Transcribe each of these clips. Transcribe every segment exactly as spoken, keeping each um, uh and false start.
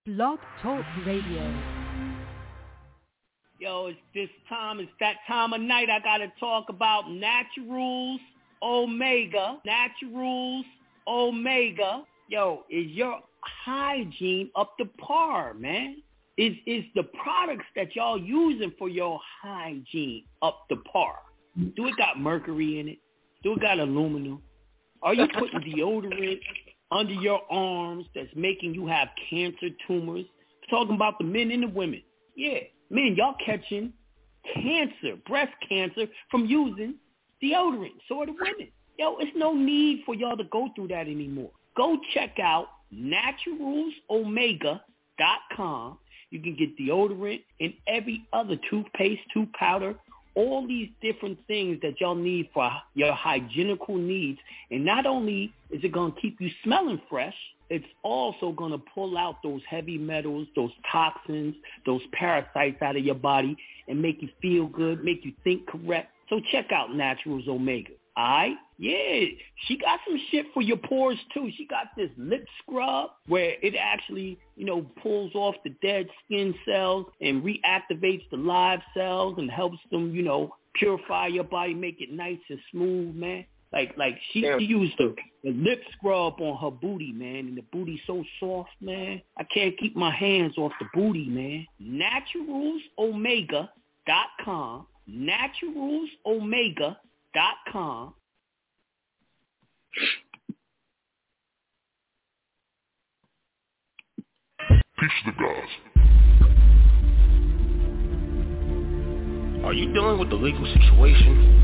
Blog Talk Radio. Yo, it's this time. It's that time of night. I got to talk about Naturals Omega. Naturals Omega. Yo, is your hygiene up to par, man? Is is the products that y'all using for your hygiene up to par? Do it got mercury in it? Do it got aluminum? Are you putting deodorant under your arms that's making you have cancer tumors? I'm talking about the men and the women. Yeah, men, y'all catching cancer, breast cancer from using deodorant. So are the women. Yo, it's no need for y'all to go through that anymore. Go check out naturals omega dot com. You can get deodorant and every other toothpaste, tooth powder, all these different things that y'all need for your hygienical needs. And not only is it going to keep you smelling fresh, it's also going to pull out those heavy metals, those toxins, those parasites out of your body and make you feel good, make you think correct. So check out Naturals Omega. All right? Yeah, she got some shit for your pores, too. She got this lip scrub where it actually, you know, pulls off the dead skin cells and reactivates the live cells and helps them, you know, purify your body, make it nice and smooth, man. Like, like she, she used the, the lip scrub on her booty, man, and the booty's so soft, man. I can't keep my hands off the booty, man. naturals omega dot com. naturals omega dot com. Peace to the gods. Are you dealing with the legal situation?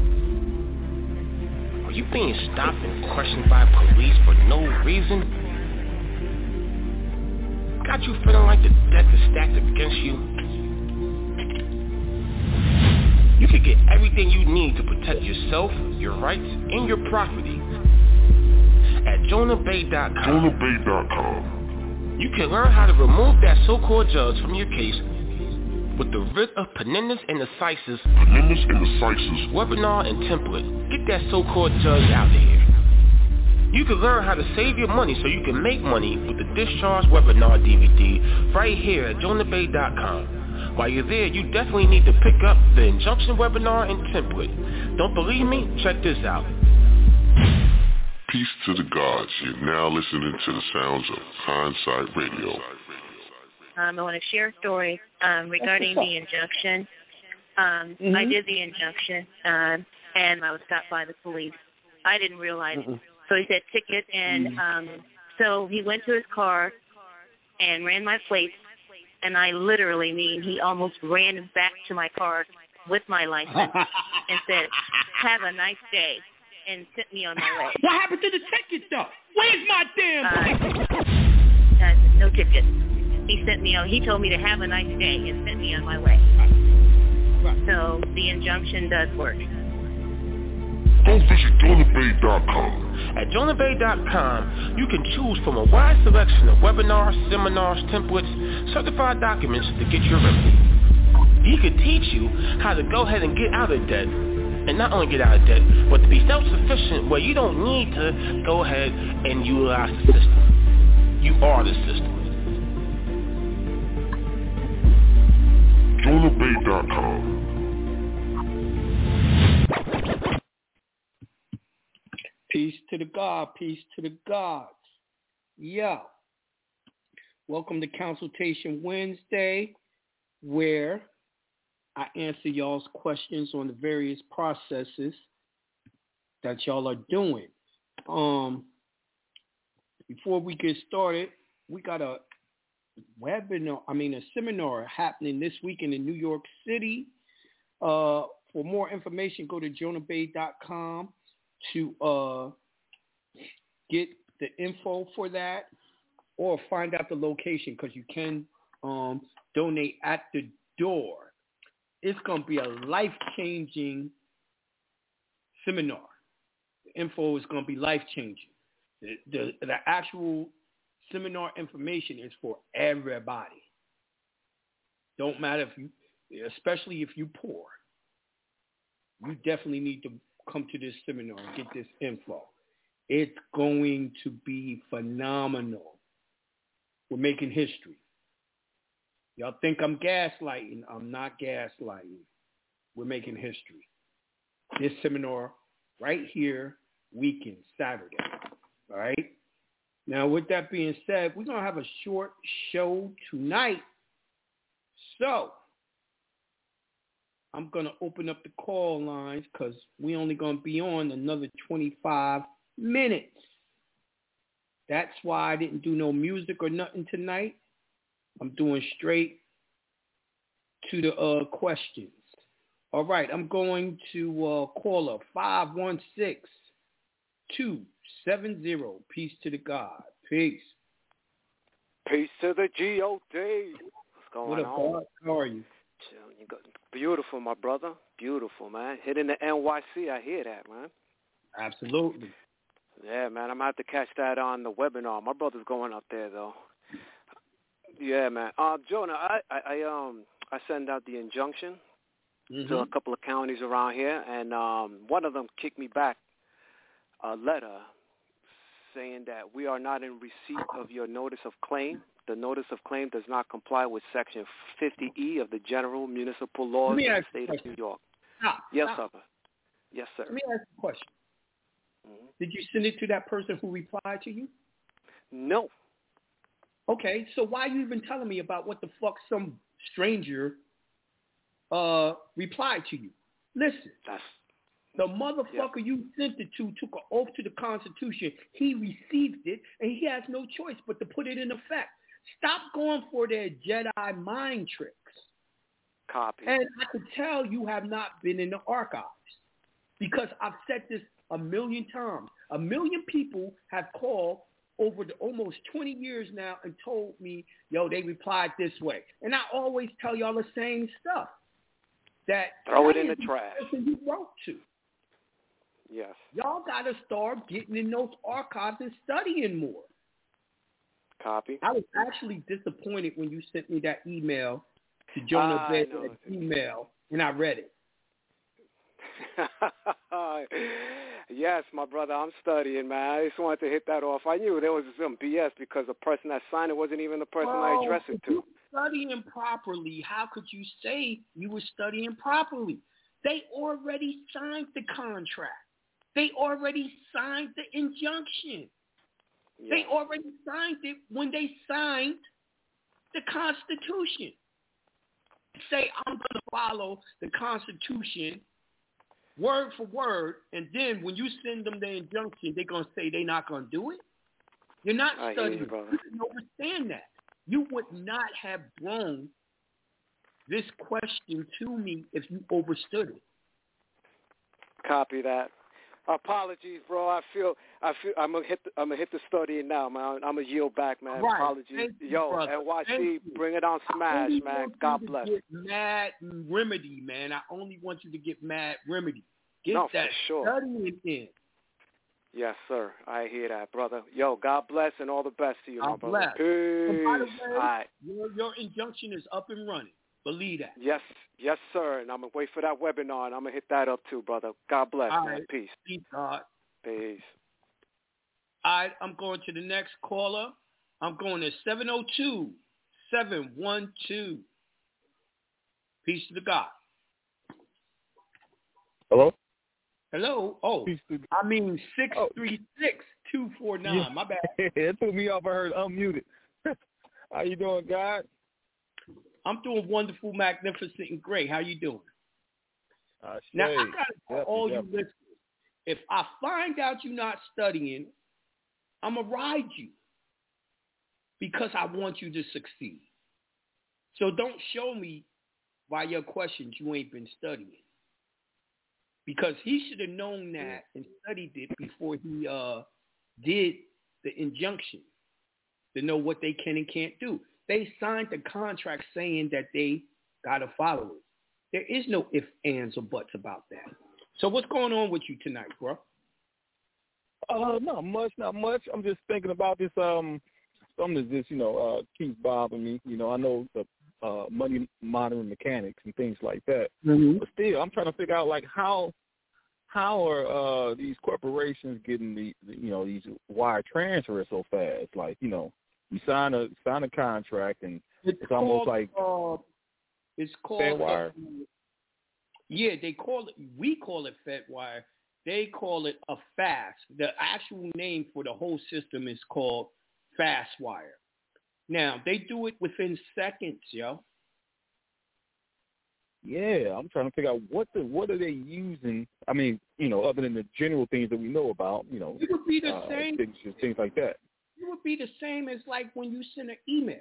Are you being stopped and questioned by police for no reason? Got you feeling like the deck is stacked against you? You can get everything you need to protect yourself, your rights, and your property at jonah bay dot com. jonah bay dot com. You can learn how to remove that so-called judge from your case with the writ of Penendus and Assises, Penendus and Assises webinar and template. Get that so-called judge out of here. You can learn how to save your money so you can make money with the Discharge Webinar D V D right here at jonah bay dot com. While you're there, you definitely need to pick up the Injunction Webinar and template. Don't believe me? Check this out. Peace to the gods. You're now listening to the sounds of Hindsight Radio. Um, I want to share a story um, regarding the injunction. Um, mm-hmm. I did the injunction, um, and I was stopped by the police. I didn't realize mm-hmm. it. So he said ticket, and mm-hmm. um, so he went to his car and ran my plates, and I literally mean he almost ran back to my car with my license and said, "Have a nice day," and sent me on my way. What happened to the ticket, though? Where's my damn uh, uh, no ticket. He sent me on, he told me to have a nice day and sent me on my way. Right. So the injunction does work. Go visit jonah bay dot com. At jonah bay dot com, you can choose from a wide selection of webinars, seminars, templates, certified documents to get your remedy. He could teach you how to go ahead and get out of debt. And not only get out of debt, but to be self-sufficient where you don't need to go ahead and utilize the system. You are the system. jonah bay dot com. Peace to the God, peace to the gods. Yo. Welcome to Consultation Wednesday, where I answer y'all's questions on the various processes that y'all are doing. Um, before we get started, we got a webinar, I mean a seminar happening this weekend in New York City. Uh, for more information, go to jonah bay dot com to uh, get the info for that or find out the location, because you can um, donate at the door. It's going to be a life-changing seminar. The info is going to be life-changing. The, the, the actual seminar information is for everybody. Don't matter if you, especially if you're poor. You definitely need to come to this seminar and get this info. It's going to be phenomenal. We're making history. Y'all think I'm gaslighting. I'm not gaslighting. We're making history. This seminar right here, weekend, Saturday. All right? Now, with that being said, we're going to have a short show tonight. So, I'm going to open up the call lines because we only going to be on another twenty-five minutes. That's why I didn't do no music or nothing tonight. I'm doing straight to the uh, questions. All right, I'm going to uh, call up five one six, two seven zero. Peace to the God. Peace. Peace to the G O D. What's going what up, on? God? How are you? You got, beautiful, my brother. Beautiful, man. Hitting the N Y C, I hear that, man. Absolutely. Yeah, man. I'm going to have to catch that on the webinar. My brother's going up there, though. Yeah, man. Uh, Jonah, I, I, I um I send out the injunction mm-hmm. to a couple of counties around here, and um, one of them kicked me back a letter saying that we are not in receipt of your notice of claim. The notice of claim does not comply with Section fifty E of the General Municipal Laws of the State of New York. Stop, yes, stop. sir. Yes, sir. Let me ask you a question. Mm-hmm. Did you send it to that person who replied to you? No. Okay, so why are you even telling me about what the fuck some stranger uh, replied to you? Listen, That's, the motherfucker yeah. you sent it to took an oath to the Constitution. He received it, and he has no choice but to put it in effect. Stop going for their Jedi mind tricks. Copy. And I could tell you have not been in the archives because I've said this a million times. A million people have called over the almost twenty years now and told me, yo, they replied this way. And I always tell y'all the same stuff. That throw it that in the is trash. The person you wrote to. Yes. Y'all got to start getting in those archives and studying more. Copy. I was actually disappointed when you sent me that email to Jonah Bed, that email, and I read it. Yes, my brother, I'm studying, man. I just wanted to hit that off. I knew there was some B S because the person that signed it wasn't even the person oh, I addressed it to. You studying properly. How could you say you were studying properly? They already signed the contract. They already signed the injunction. Yes. They already signed it when they signed the Constitution. Say, I'm going to follow the Constitution word for word, and then when you send them the injunction, they're going to say they're not going to do it? You're not I studying. You, brother. you can understand that. You would not have thrown this question to me if you overstood it. Copy that. Apologies, bro. I feel, I feel, I'm gonna hit, the, I'm gonna hit the studying now, man. I'm gonna yield back, man. Right. Apologies, Thank yo, you, N Y C, bring it on Smash, man. God bless. Get Mad Remedy, man. I only want you to get Mad Remedy. Get no, that for sure. studying in. Yes, sir. I hear that, brother. Yo, God bless and all the best to you, God my brother. Bless. Peace. And by the way, all right. your, your injunction is up and running. Believe that. Yes, yes, sir. And I'm gonna wait for that webinar, and I'm gonna hit that up too, brother. God bless, all man. Right. Peace. Peace, God. Peace. All right, I'm going to the next caller. I'm going to seven oh two, seven one two. Peace to the God. Hello? Hello? Oh, I mean six three six, two four nine. Yeah. My bad. It threw me off. I heard unmuted. How you doing, God? I'm doing wonderful, magnificent, and great. How you doing? Uh, now, I got to tell yep, all yep. you listeners, if I find out you're not studying, I'm going to ride you because I want you to succeed. So don't show me by your questions you ain't been studying. Because he should have known that and studied it before he uh, did the injunction to know what they can and can't do. They signed the contract saying that they got to follow it. There is no ifs, ands, or buts about that. So what's going on with you tonight, bro? Uh, not much, not much. I'm just thinking about this, um, something that just, you know, uh, keeps bothering me. You know, I know the uh, money monitoring mechanics and things like that. Mm-hmm. But still, I'm trying to figure out, like, how how are uh, these corporations getting the, the, you know, these wire transfers so fast? Like, you know, You sign a sign a contract, and it's, it's called, almost like uh, it's called FedWire. Uh, yeah, they call it. We call it FedWire. They call it a FAST. The actual name for the whole system is called FastWire. Now they do it within seconds, yo. Yeah, I'm trying to figure out what the what are they using. I mean, you know, other than the general things that we know about, you know, it would be the uh, same things, things like that. It would be the same as like when you send an email.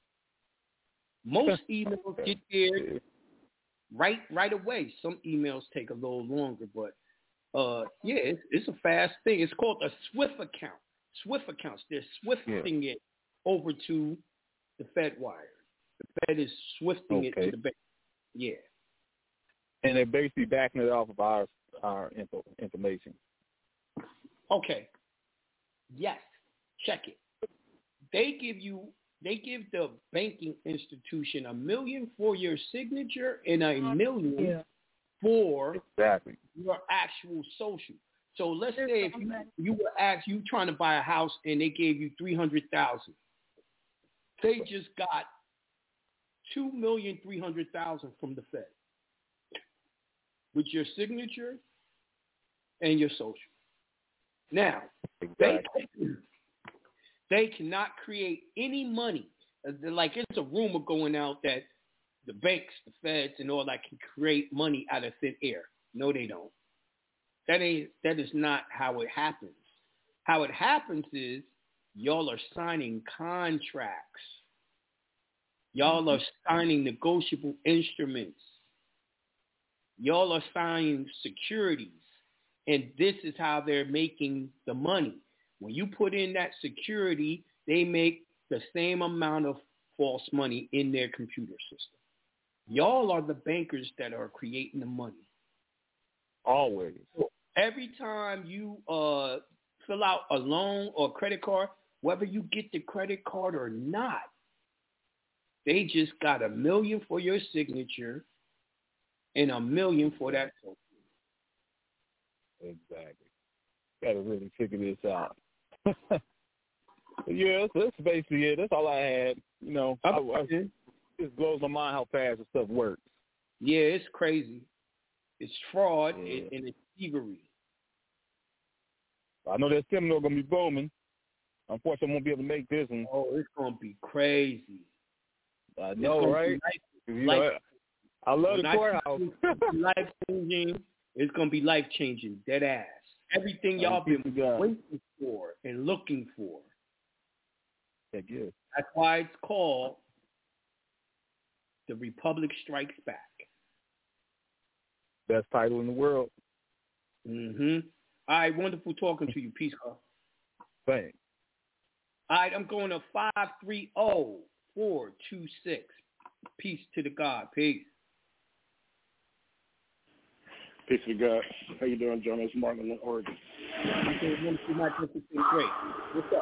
Most emails get there right right away. Some emails take a little longer, but uh, yeah, it's, it's a fast thing. It's called a SWIFT account. SWIFT accounts. They're swifting yeah. it over to the FedWire. The Fed is swifting okay. it to the bank. Yeah. And they're basically backing it off of our our info, information. Okay. Yes. Check it. They give you, they give the banking institution a million for your signature and a million yeah. for exactly. your actual social. So let's say if you, you were asked, you trying to buy a house and they gave you three hundred thousand dollars. They just got two million three hundred thousand dollars from the Fed with your signature and your social. Now, exactly. they, they cannot create any money. Like it's a rumor going out that the banks, the Feds, and all that can create money out of thin air. No, they don't. That ain't. That is not how it happens. How it happens is y'all are signing contracts. Y'all are signing negotiable instruments. Y'all are signing securities. And this is how they're making the money. When you put in that security, they make the same amount of false money in their computer system. Y'all are the bankers that are creating the money. Always. So every time you uh, fill out a loan or credit card, whether you get the credit card or not, they just got a million for your signature and a million for that token. Exactly. Got to really figure this out. Yeah, that's, that's basically it. That's all I had. You know, I, I, it just blows my mind how fast this stuff works. Yeah, it's crazy. It's fraud yeah. and, and it's thievery. I know that seminar going to be booming. Unfortunately, I won't be able to make this one. Oh, it's going to be crazy. I know, right? You know, life, I love the courthouse. Life changing. It's gonna be life changing. Dead ass. Everything y'all been waiting for and looking for. Yeah, good. That's why it's called The Republic Strikes Back. Best title in the world. Mm-hmm. All right, wonderful talking to you. Peace, Carl. Thanks. All right, I'm going to five three zero. four two six. Peace to the God. Peace. Peace to God. How you doing, John? It's Martin in Oregon. I'm doing great. What's up?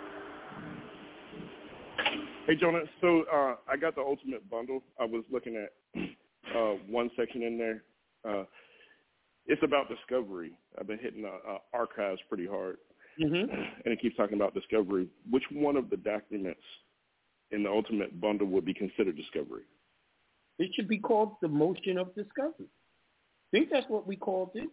Hey, Jonah. So uh, I got the Ultimate Bundle. I was looking at uh, one section in there. Uh, it's about discovery. I've been hitting uh, uh, archives pretty hard. Mm-hmm. And it keeps talking about discovery. Which one of the documents in the Ultimate Bundle would be considered discovery? It should be called the motion of discovery. I think that's what we called it.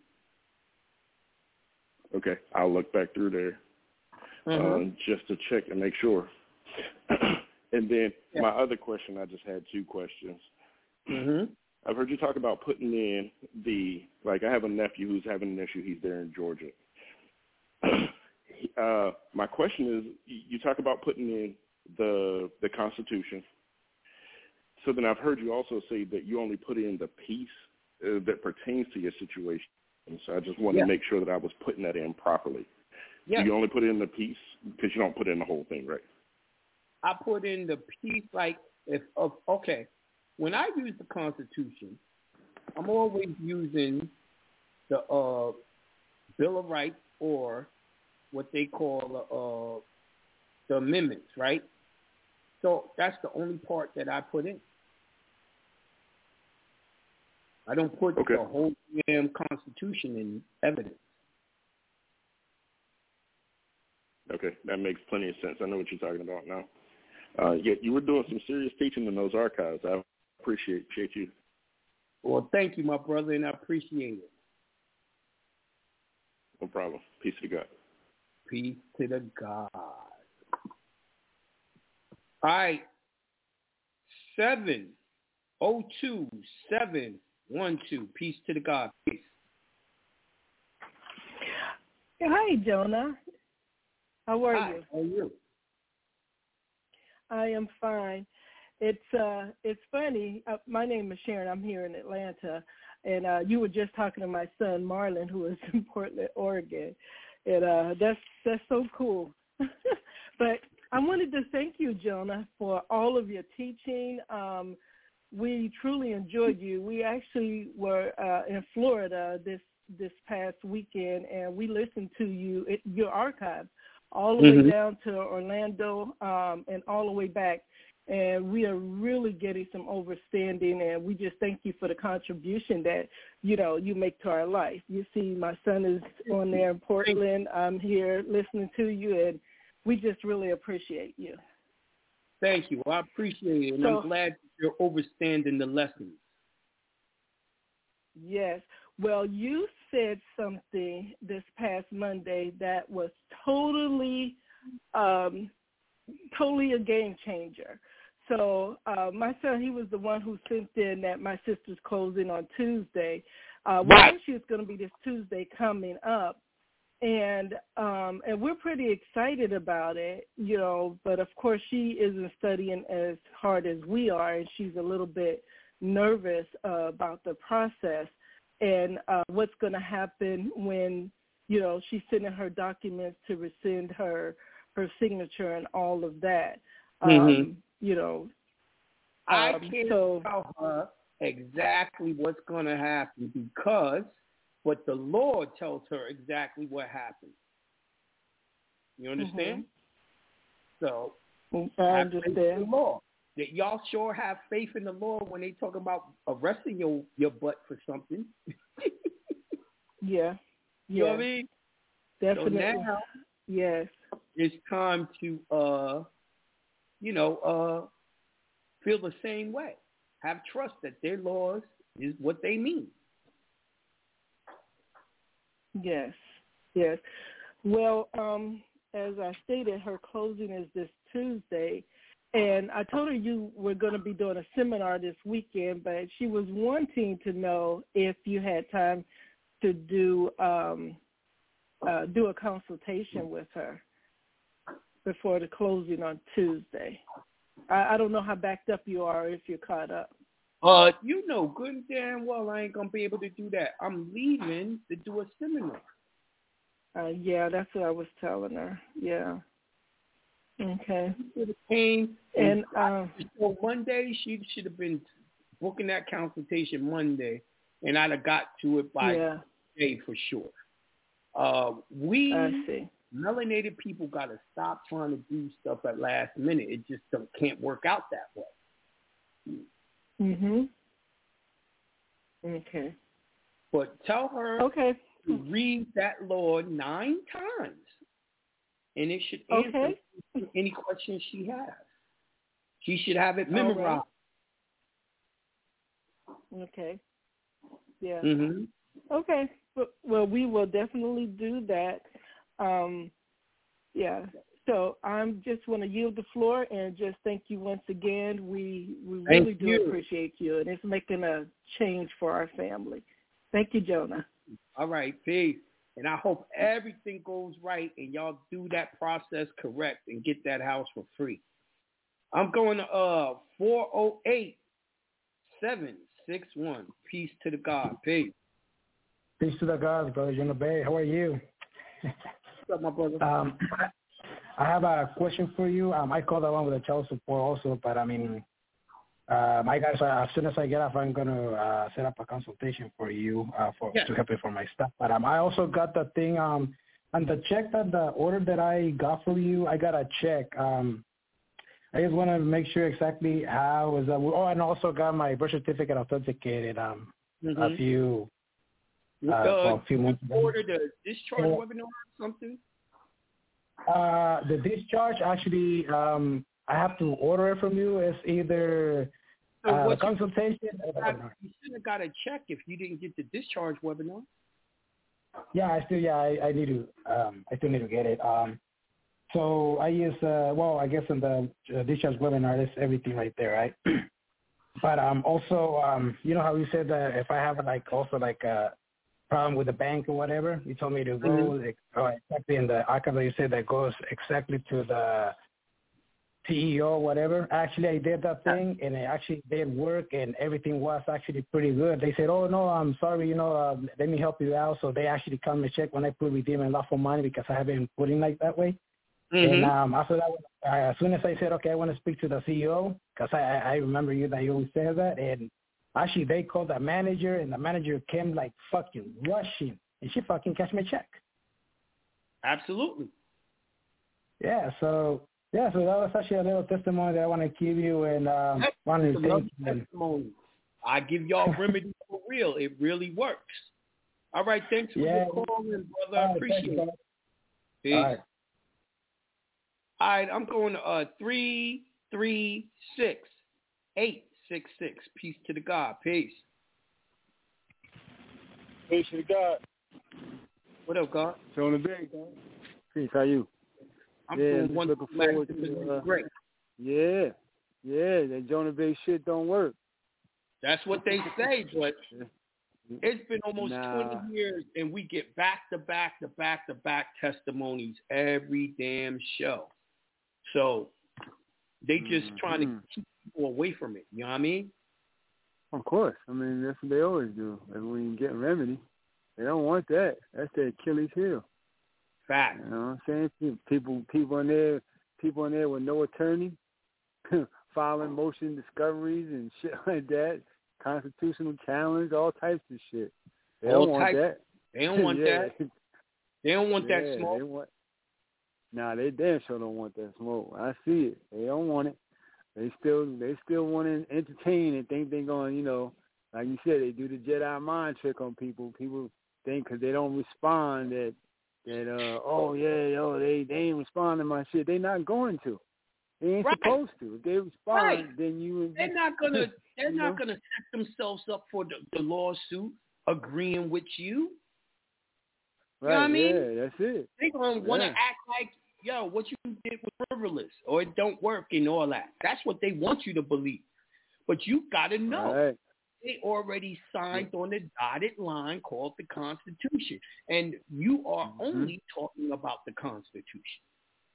Okay, I'll look back through there mm-hmm. um, just to check and make sure. And then yeah. my other question, I just had two questions. Mm-hmm. I've heard you talk about putting in the, like I have a nephew who's having an issue. He's there in Georgia. uh, my question is, you talk about putting in the the Constitution. So then I've heard you also say that you only put in the piece uh, that pertains to your situation. And so I just wanted yeah. to make sure that I was putting that in properly. Yeah. Do you only put in the piece because you don't put in the whole thing, right? I put in the piece like if of okay. When I use the Constitution, I'm always using the uh, Bill of Rights or what they call uh, the amendments, right? So that's the only part that I put in. I don't put okay. the whole damn Constitution in evidence. Okay, that makes plenty of sense. I know what you're talking about now. Uh, yeah, you were doing some serious teaching in those archives. I appreciate, appreciate you. Well, thank you, my brother, and I appreciate it. No problem. Peace to God. Peace to the God. All right. seven oh two seven one two. Peace to the God. Peace. Hi, Jonah. How are Hi, you? How are you? I am fine. It's uh, it's funny. Uh, my name is Sharon. I'm here in Atlanta, and uh, you were just talking to my son Marlon, who is in Portland, Oregon, and uh, that's that's so cool. But I wanted to thank you, Jonah, for all of your teaching. Um, we truly enjoyed you. We actually were uh, in Florida this this past weekend, and we listened to you at your archive all the mm-hmm. way down to Orlando um, and all the way back. And we are really getting some understanding, and we just thank you for the contribution that, you know, you make to our life. You see, my son is on there in Portland. I'm here listening to you, and we just really appreciate you. Thank you. I appreciate it, and so, I'm glad you're understanding the lessons. Yes. Well, you said something this past Monday that was totally, um, totally a game changer. So uh, my son, he was the one who sent in that my sister's closing on Tuesday. Uh, well, right. Actually, it's going to be this Tuesday coming up. And um, and we're pretty excited about it, you know, but of course she isn't studying as hard as we are, and she's a little bit nervous uh, about the process and uh, what's going to happen when, you know, she's sending her documents to rescind her, her signature and all of that, mm-hmm. um, you know. I um, can't so, tell her exactly what's going to happen because but the Lord tells her exactly what happened. You understand? Mm-hmm. So, I understand. Faith in the Lord. That y'all sure have faith in the Lord when they talk about arresting your, your butt for something. yeah. You yeah. know what I mean? Definitely. So now, yes. It's time to, uh, you know, uh, feel the same way. Have trust that their laws is what they mean. Yes, yes. Well, um, as I stated, her closing is this Tuesday, and I told her you were going to be doing a seminar this weekend, but she was wanting to know if you had time to do um, uh, do a consultation with her before the closing on Tuesday. I, I don't know how backed up you are, if you're caught up. Uh, you know good and damn well I ain't going to be able to do that. I'm leaving to do a seminar. Uh, yeah, that's what I was telling her. Yeah. Okay. Pain. And uh, so Monday, she should have been booking that consultation Monday, and I'd have got to it by yeah. Tuesday for sure. Uh, we I see. melanated people got to stop trying to do stuff at last minute. It just don't, can't work out that way. Mhm. Okay. But tell her okay. to read that law nine times, and it should answer okay. any questions she has. She should have it memorized. Right. Okay. Yeah. Mhm. Okay. Well, we will definitely do that. Um, yeah. So I'm just want to yield the floor and just thank you once again. We we really thank do you. appreciate you, and it's making a change for our family. Thank you, Jonah. All right, peace. And I hope everything goes right and y'all do that process correct and get that house for free. I'm going to uh four oh eight, seven six one. Peace to the God. Peace. Peace to the God, Brother Jonah Bay. How are you? What's up, my brother? Um, I have a question for you. Um, I called along with the child support also, but I mean, um, I guess uh, as soon as I get off, I'm going to uh, set up a consultation for you uh, for yeah. to help me for my stuff. But um, I also got the thing um, on the check that the order that I got from you, I got a check. Um, I just want to make sure exactly how is that. Oh, and also got my birth certificate authenticated um, mm-hmm. a few uh, uh, well, a few months ago. Ordered a discharge oh. webinar or something? Uh, the discharge actually, um, I have to order it from you. It's either so uh, what consultation. You, got, you should have got a check if you didn't get the discharge webinar. Yeah, I still yeah I, I need to um, I still need to get it. Um, so I use uh, well I guess in the uh, discharge webinar there's everything right there, right? But um also um you know how you said that if I have like also like a problem with the bank or whatever, you told me to go mm-hmm. like, oh, exactly in the archive that you said that goes exactly to the C E O or whatever. Actually, I did that thing, and it actually did work, and everything was actually pretty good. They said, oh, no, I'm sorry, you know, uh, let me help you out. So they actually come and check when I put redeem and lawful money because I haven't been putting like that way. Mm-hmm. And um, after that, uh, as soon as I said, okay, I want to speak to the C E O, because I, I remember you that you always say that, and actually they called the manager, and the manager came like fucking rushing, and she fucking cashed me a check. Absolutely. Yeah, so... Yeah, so that was actually a little testimony that I want to give you, and um, want to thank you. Testimony. I give y'all remedy for real. It really works. All right, thanks for yeah. your calling, brother. I right, appreciate it. Peace. All right. All right, I'm going to uh, three three six eight six six. Peace to the God. Peace. Peace to the God. What up, God? Jonah Bay, God. Peace. How you? I'm yeah, doing one looking forward to uh, great. Yeah, yeah, that Jonah Bay shit don't work. That's what they say, but it's been almost nah. twenty years, and we get back to back to back to back testimonies every damn show. So they just mm-hmm. trying to keep people away from it. You know what I mean? Of course. I mean, that's what they always do. And when you get remedy, they don't want that. That's their Achilles heel. Fact. You know what I'm saying? People, people in there, people in there with no attorney, filing motion discoveries and shit like that, constitutional challenge, all types of shit. They all don't want types. that. They don't want yeah. that. They don't want yeah, that smoke. They want, nah, they damn sure don't want that smoke. I see it. They don't want it. They still, they still want to entertain and think they're going, you know, like you said, they do the Jedi mind trick on people. People think because they don't respond that. That uh oh yeah yo they they ain't responding to my shit. They not going to. They ain't right. supposed to. If they respond, right. then you. They're not gonna. They're not know? gonna set themselves up for the, the lawsuit agreeing with you. Right. You know what I mean? Yeah, that's it. They gonna want to yeah. act like yo, what you did was frivolous or it don't work and all that. That's what they want you to believe. But you gotta know. Right. They already signed on the dotted line called the Constitution. And you are mm-hmm. only talking about the Constitution.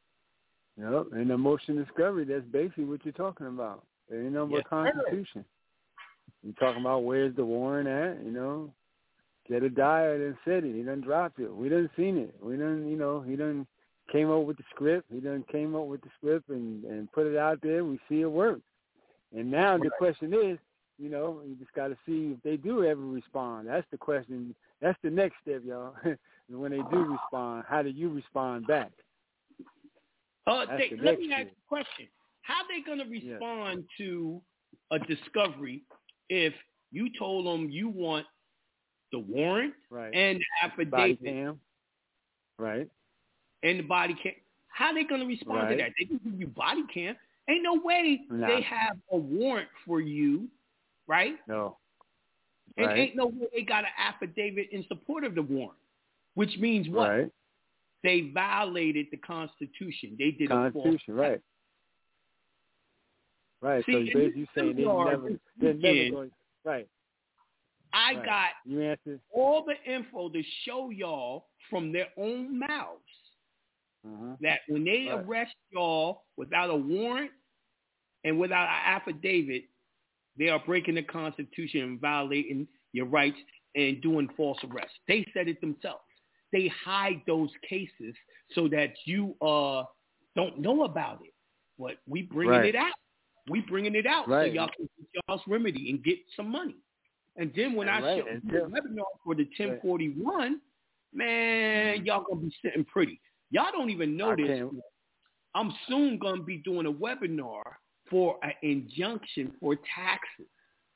Yep, and the motion discovery, that's basically what you're talking about. There ain't no yes, Constitution. Sir. You're talking about where's the warrant at, you know. Jedediah done said it. He done dropped it. We done seen it. We done, you know, he done came up with the script. He done came up with the script and, and put it out there. We see it work. And now right. the question is, you know, you just got to see if they do ever respond. That's the question. That's the next step, y'all. When they do respond, how do you respond back? Uh, they, let me ask you a question. How are they going to respond yeah. to a discovery if you told them you want the warrant right. and the affidavit? Body cam. Right. And the body cam. How are they going to respond right. to that? They can give you body cam. Ain't no way nah. they have a warrant for you. Right? No. And right. ain't no way they got an affidavit in support of the warrant, which means what? Right. They violated the Constitution. They did Constitution, a right. Right. See, so basically saying they never, they're never going, right. I right. got you answer. all the info to show y'all from their own mouths uh-huh. that when they right. arrest y'all without a warrant and without an affidavit, they are breaking the Constitution and violating your rights and doing false arrests. They said it themselves. They hide those cases so that you uh don't know about it. But we bringing right. it out. We bringing it out right. so y'all can get y'all's remedy and get some money. And then when I right. show you the webinar for the ten forty-one, man, y'all gonna be sitting pretty. Y'all don't even know I this. Can't. I'm soon gonna be doing a webinar for an injunction for taxes.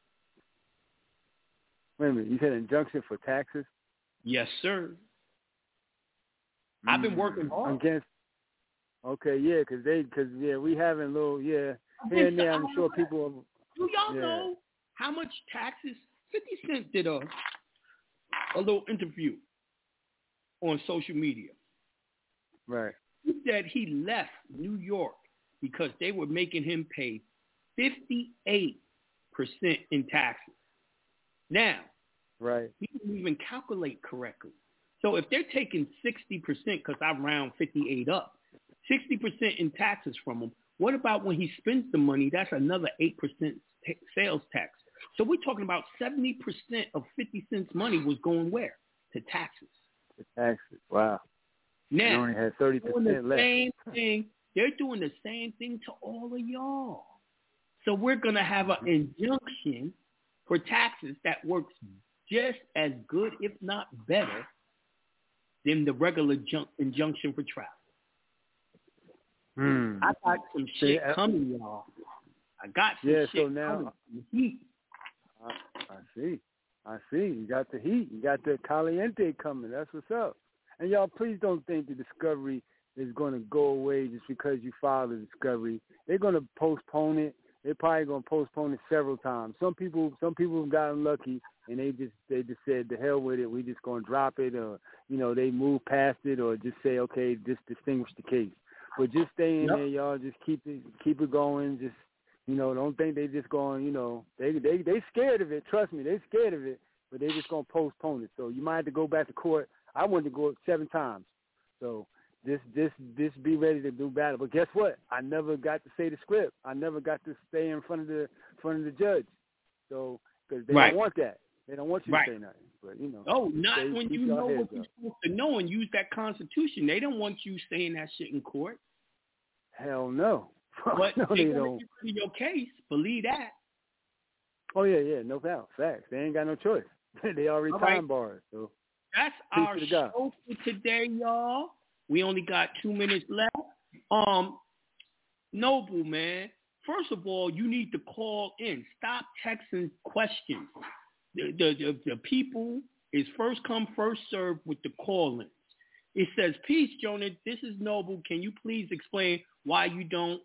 Wait a minute, you said injunction for taxes? Yes, sir. Mm. I've been working hard. Against Okay, yeah, because they, because yeah, we having little, yeah, here and there. I'm sure people. Are, Do y'all yeah. know how much taxes? fifty Cent did a a little interview on social media. Right. He said he left New York because they were making him pay fifty-eight percent in taxes. Now, right, he didn't even calculate correctly. So if they're taking sixty percent, because I round fifty-eight up, sixty percent in taxes from him, what about when he spends the money? That's another eight percent t- sales tax. So we're talking about seventy percent of fifty Cent's money was going where? To taxes. To taxes, wow. Now, they only had thirty percent doing the left. Same thing. They're doing the same thing to all of y'all. So we're going to have an injunction for taxes that works just as good, if not better, than the regular jun- injunction for travel. Hmm. I got some shit See, coming, y'all. I got some yeah, shit so now, coming. Heat. I, I see. I see. You got the heat. You got the caliente coming. That's what's up. And y'all, please don't think the discovery is going to go away just because you filed a discovery. They're going to postpone it. They're probably going to postpone it several times. Some people, some people have gotten lucky and they just, they just said, the hell with it. We just going to drop it, or you know, they move past it, or just say, okay, just distinguish the case. But just stay in yep. there, y'all. Just keep it, keep it going. Just, you know, don't think they just going, you know, they they they scared of it. Trust me, they scared of it. But they just going to postpone it. So you might have to go back to court. I wanted to go seven times. So just, just, just be ready to do battle. But guess what? I never got to say the script. I never got to stay in front of the front of the judge. So because they right. don't want that. They don't want you right. to say nothing. But you know. Oh, not stay, when you know what you're supposed to know and use that Constitution. They don't want you saying that shit in court. Hell no. But no, they, they want don't. to get your case. Believe that. Oh yeah, yeah, no doubt. Facts. They ain't got no choice. They already All time right. barred. So that's peace our to the God. show for today, y'all. We only got two minutes left. Um, Noble, man. First of all, you need to call in. Stop texting questions. The the the, the people is first come, first serve with the call-ins. It says, "Peace, Jonah. This is Noble. Can you please explain why you don't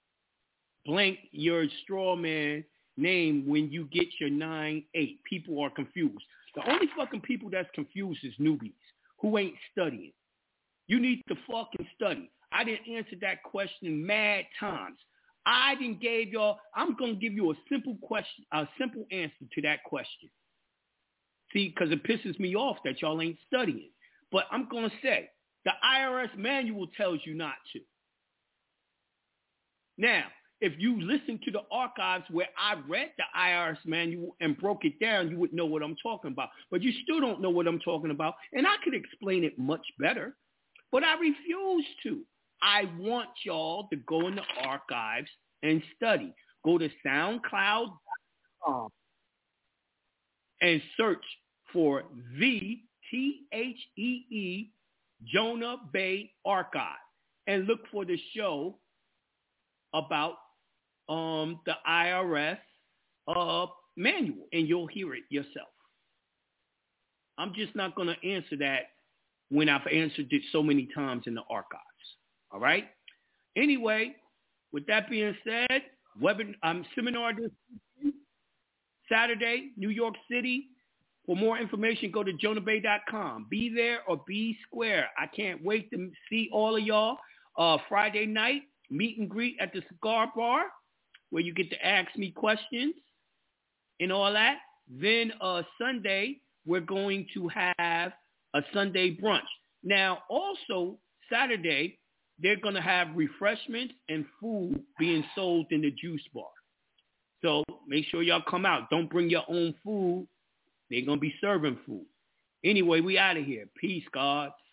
blank your straw man name when you get your nine eight? People are confused. The only fucking people that's confused is newbies who ain't studying. You need to fucking study. I didn't answer that question mad times. I didn't give y'all, I'm going to give you a simple question, a simple answer to that question. See, because it pisses me off that y'all ain't studying. But I'm going to say, the I R S manual tells you not to. Now, if you listen to the archives where I read the I R S manual and broke it down, you would know what I'm talking about. But you still don't know what I'm talking about. And I could explain it much better, but I refuse to. I want y'all to go in the archives and study. Go to SoundCloud dot com and search for the T H E E Jonah Bey Archive and look for the show about um, the I R S uh, manual, and you'll hear it yourself. I'm just not going to answer that when I've answered it so many times in the archives. All right? Anyway, with that being said, webin- um, seminar this Saturday, New York City. For more information, go to jonah bey dot com. Be there or be square. I can't wait to see all of y'all. Uh, Friday night, meet and greet at the cigar bar where you get to ask me questions and all that. Then uh, Sunday, we're going to have a Sunday brunch. Now, also Saturday, they're going to have refreshments and food being sold in the juice bar. So make sure y'all come out. Don't bring your own food. They're going to be serving food. Anyway, we out of here. Peace, gods.